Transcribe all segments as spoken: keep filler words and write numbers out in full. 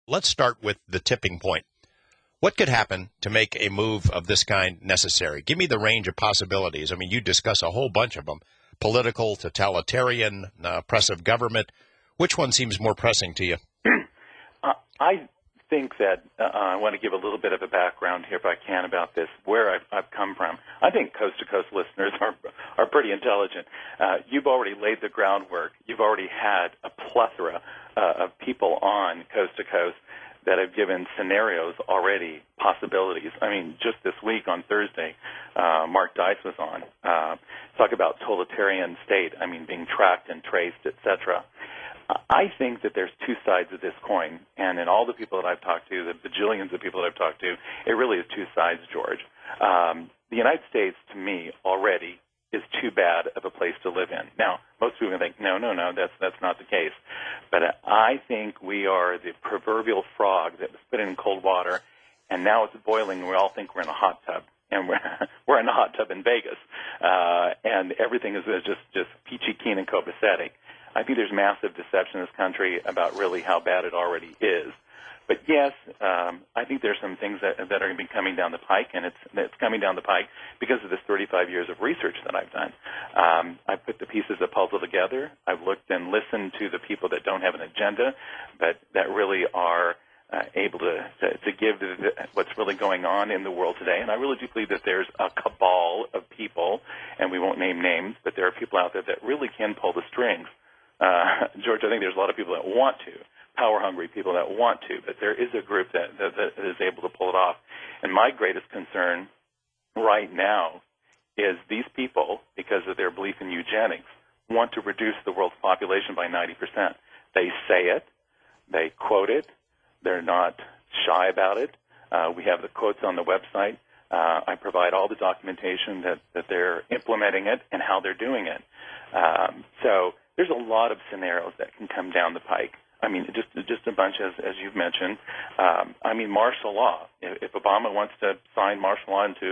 Let's start with the tipping point. What could happen to make a move of this kind necessary? Give me the range of possibilities. I mean, you discuss a whole bunch of them. Political, totalitarian, uh, oppressive government. Which one seems more pressing to you? uh, I think that uh, I want to give a little bit of a background here, if I can, about this, where I've, I've come from. I think coast-to-coast listeners are are pretty intelligent. Uh, you've already laid the groundwork. You've already had a plethora uh, of people on coast-to-coast that have given scenarios already, possibilities. I mean, just this week on Thursday, uh, Mark Dice was on. Uh, talk about totalitarian state, I mean, being tracked and traced, et cetera. I think that there's two sides of this coin, and in all the people that I've talked to, the bajillions of people that I've talked to, it really is two sides, George. Um, the United States, to me, already is too bad of a place to live in. Now, most people think, no, no, no, that's that's not the case. But I think we are the proverbial frog that was put in cold water, and now it's boiling, and we all think we're in a hot tub. And we're, we're in a hot tub in Vegas, uh, and everything is just, just peachy keen and copacetic. I think there's massive deception in this country about really how bad it already is. But yes, um, I think there's some things that, that are going to be coming down the pike, and it's, it's coming down the pike because of this thirty-five years of research that I've done. Um, I've put the pieces of the puzzle together. I've looked and listened to the people that don't have an agenda, but that really are uh, able to, to, to give the, what's really going on in the world today. And I really do believe that there's a cabal of people, and we won't name names, but there are people out there that really can pull the strings. Uh, George, I think there's a lot of people that want to, power-hungry people that want to, but there is a group that, that, that is able to pull it off. And my greatest concern right now is these people, because of their belief in eugenics, want to reduce the world's population by ninety percent. They say it. They quote it. They're not shy about it. Uh, we have the quotes on the website. Uh, I provide all the documentation that, that they're implementing it and how they're doing it. Um, so there's a lot of scenarios that can come down the pike. I mean, just just a bunch, as, as you've mentioned. Um, I mean, martial law. If, if Obama wants to sign martial law into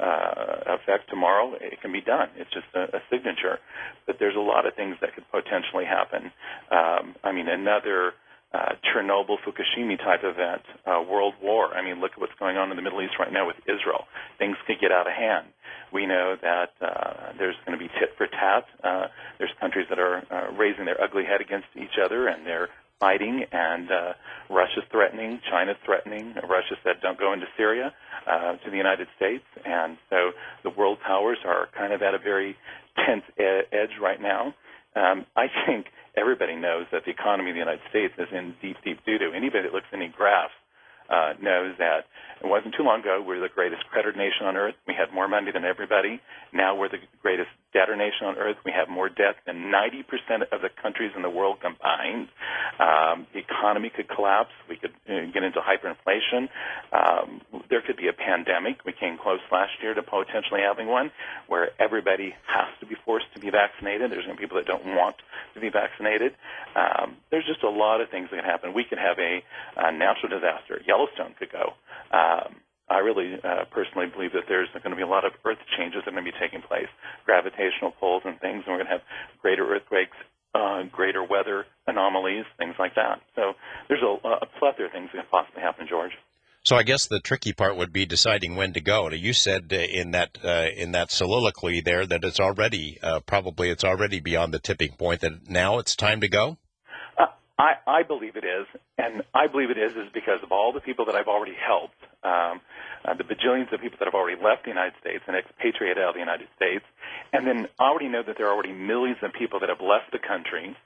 uh, effect tomorrow, it can be done. It's just a, a signature. But there's a lot of things that could potentially happen. Um, I mean, another uh, Chernobyl, Fukushima type event, uh, world war. I mean, look at what's going on in the Middle East right now with Israel. Things could get out of hand. We know that uh, there's going to be tit for tat. Uh, there's countries that are uh, raising their ugly head against each other, and they're fighting, and uh, Russia's threatening, China's threatening. Russia said don't go into Syria uh, to the United States, and so the world powers are kind of at a very tense e- edge right now. Um, I think everybody knows that the economy of the United States is in deep, deep doo-doo. Anybody that looks at any graphs uh, knows that it wasn't too long ago we were the greatest creditor nation on earth. We had more money than everybody. Now we're the greatest debtor nation on earth. We have more debt than ninety percent of the countries in the world combined. Um, the economy could collapse. We could uh, get into hyperinflation. Um, there could be a pandemic. We came close last year to potentially having one where everybody has to be forced to be vaccinated. There's going to be people that don't want to be vaccinated. Um, there's just a lot of things that can happen. We could have a, a natural disaster. Yellowstone could go. Um, I really uh, personally believe that there's going to be a lot of earth changes that are going to be taking place, gravitational pulls and things, and we're going to have greater earthquakes, uh, greater weather anomalies, things like that. So there's a, a plethora of things that can possibly happen, George. So I guess the tricky part would be deciding when to go. Now, you said uh, in that uh, in that soliloquy there that it's already uh, probably it's already beyond the tipping point. That now it's time to go. Uh, I, I believe it is, and I believe it is is because of all the people that I've already helped, um, uh, the bajillions of people that have already left the United States and expatriated out of the United States, and then I already know that there are already millions of people that have left the country.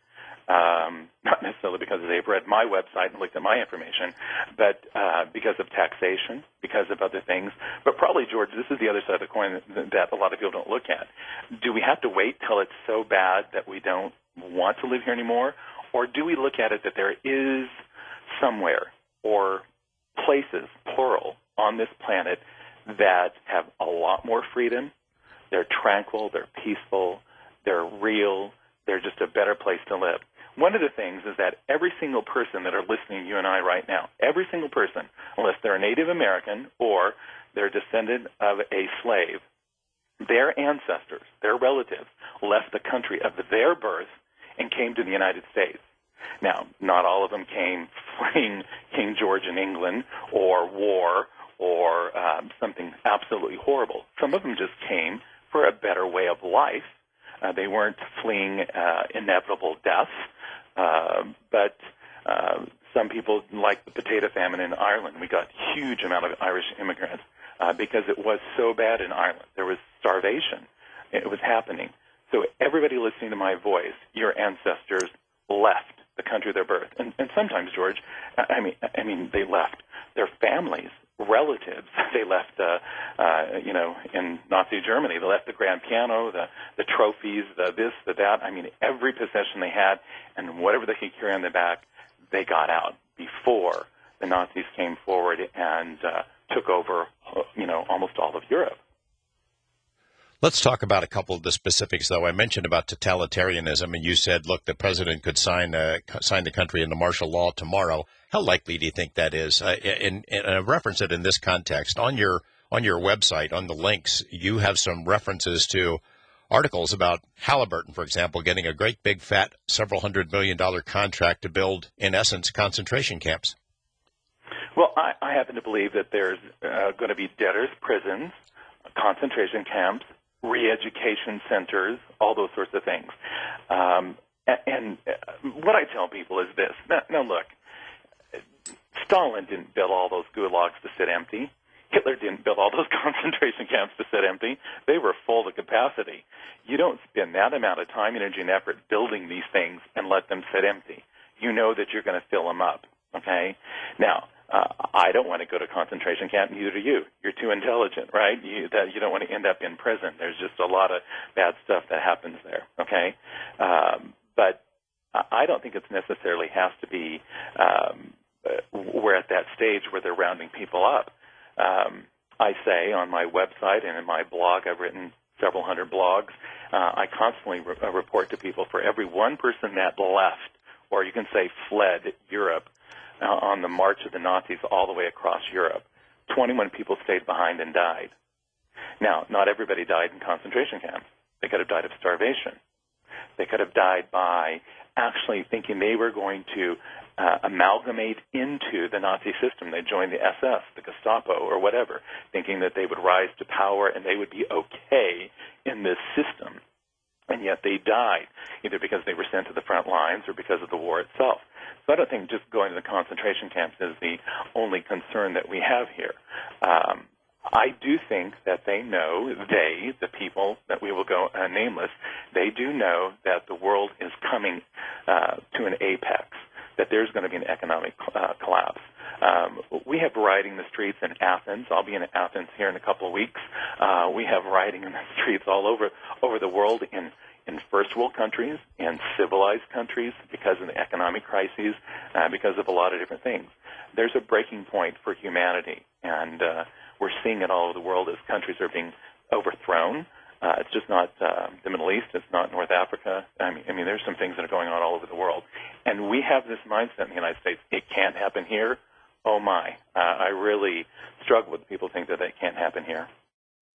Um, not necessarily because they've read my website and looked at my information, but uh, because of taxation, because of other things. But probably, George, this is the other side of the coin that, that a lot of people don't look at. Do we have to wait till it's so bad that we don't want to live here anymore? Or do we look at it that there is somewhere or places, plural, on this planet that have a lot more freedom, they're tranquil, they're peaceful, they're real, they're just a better place to live? One of the things is that every single person that are listening to you and I right now, every single person, unless they're a Native American or they're a descendant of a slave, their ancestors, their relatives, left the country of their birth and came to the United States. Now, not all of them came fleeing King George in England or war or um, something absolutely horrible. Some of them just came for a better way of life. Uh, they weren't fleeing uh, inevitable death, uh, but uh, some people, like the potato famine in Ireland, we got a huge amount of Irish immigrants uh, because it was so bad in Ireland. There was starvation. It was happening. So everybody listening to my voice, your ancestors left the country of their birth. And, and sometimes, George, I mean, I mean, they left their families, relatives. They left, uh, uh, you know, in Nazi Germany, they left the grand piano, the, the trophies, the this, the that. I mean, every possession they had and whatever they could carry on their back, they got out before the Nazis came forward and uh, took over, you know, almost all of Europe. Let's talk about a couple of the specifics, though. I mentioned about totalitarianism, and you said, look, the president could sign uh, sign the country into martial law tomorrow. How likely do you think that is? Uh, and, and I reference it in this context. On your on your website, on the links, you have some references to articles about Halliburton, for example, getting a great big fat several hundred million dollar contract to build, in essence, concentration camps. Well, I, I happen to believe that there's uh, going to be debtors' prisons, concentration camps, re-education centers, all those sorts of things. Um, and, and what I tell people is this. Now, now, look, Stalin didn't build all those gulags to sit empty. Hitler didn't build all those concentration camps to sit empty. They were full to capacity. You don't spend that amount of time, energy, and effort building these things and let them sit empty. You know that you're going to fill them up, okay? Now, Uh, I don't want to go to concentration camp, neither do you. You're too intelligent, right? You, that you don't want to end up in prison. There's just a lot of bad stuff that happens there, okay? Um, but I don't think it necessarily has to be, um, we're at that stage where they're rounding people up. Um, I say on my website and in my blog, I've written several hundred blogs, uh, I constantly re- report to people for every one person that left, or you can say fled Europe, Uh, on the march of the Nazis all the way across Europe, twenty-one people stayed behind and died. Now, not everybody died in concentration camps. They could have died of starvation. They could have died by actually thinking they were going to uh, amalgamate into the Nazi system. They joined the S S, the Gestapo, or whatever, thinking that they would rise to power and they would be okay in this system. And yet they died, either because they were sent to the front lines or because of the war itself. So I don't think just going to the concentration camps is the only concern that we have here. Um, I do think that they know, they, the people that we will go uh, nameless, they do know that the world is coming uh, to an apex, that there's going to be an economic uh, collapse. Um, we have rioting in the streets in Athens. I'll be in Athens here in a couple of weeks. Uh, we have rioting in the streets all over over the world in in first world countries and civilized countries because of the economic crises, uh, because of a lot of different things. There's a breaking point for humanity, and uh, we're seeing it all over the world as countries are being overthrown. Uh, it's just not uh, the Middle East. It's not North Africa. I mean, I mean, there's some things that are going on all over the world. And we have this mindset in the United States, it can't happen here. Oh, my. Uh, I really struggle with people think that it can't happen here.